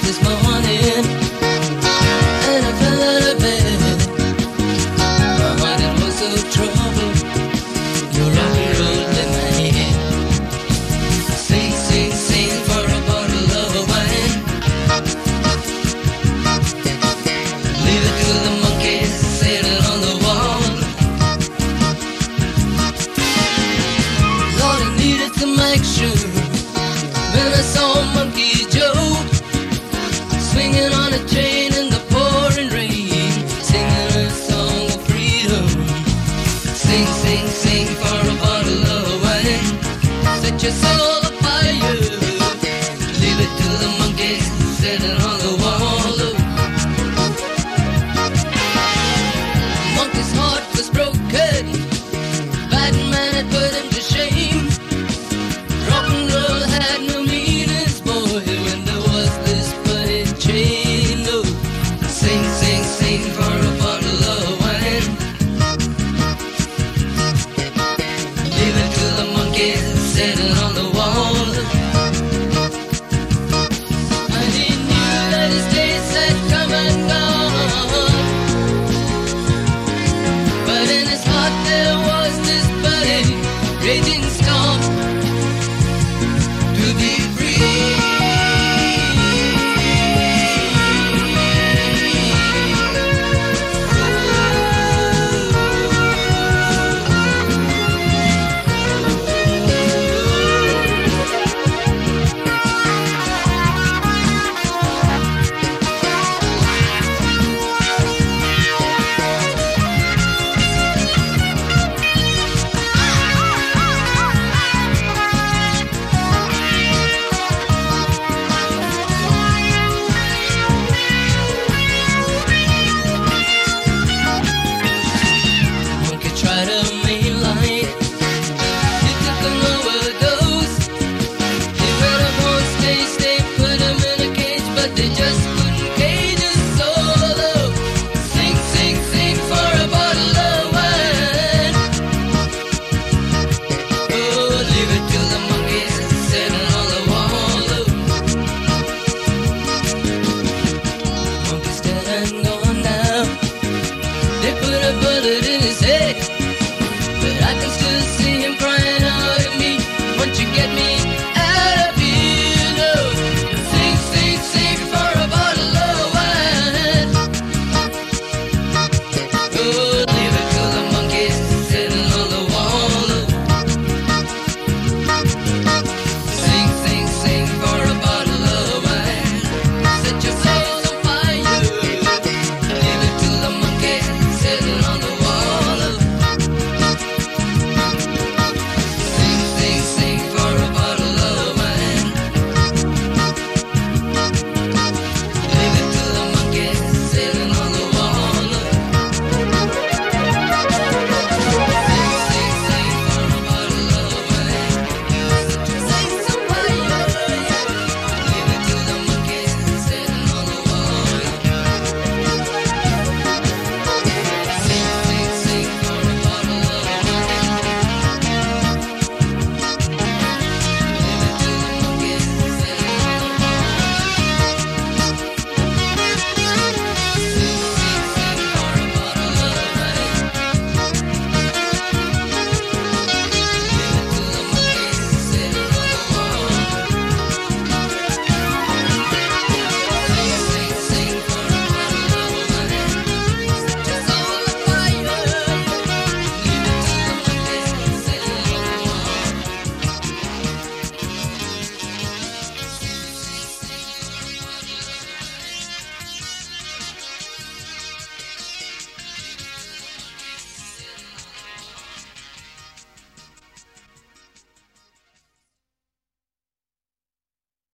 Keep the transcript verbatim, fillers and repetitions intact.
this morning, and I fell out of bed. My heart it was so troubled. Your rock and roll in my head. Sing, sing, sing for a bottle of wine. Leave it to the monkeys sitting on the wall. Lord, I needed to make sure when I saw Monkey Joe swinging on a chain in the pouring rain, singing a song of freedom. Sing, sing, sing for a bottle of wine. Set your soul afire. Leave it to the monkeys sitting on the wall. Monkey's heart was broken. Bad man had put him to shame. Rock and roll had no meanings, boy, when there was this bloody chain. Oh, sing, sing, sing for a bottle of wine. Leave it to the monkeys sitting on the wall. And he knew that his days had come and gone, but in his heart there was this bloody raging storm. To be free. Monkey tried a mainline. He took an overdose. They read him on stage, they put him in a cage, but they just couldn't cage his soul. Oh, sing, sing, sing for a bottle of wine. Oh, leave it to the monkeys sitting on the wall. Oh, monkey's dead and gone now. They put a bullet in his head, but I can still see him crying out at me. Won't you get me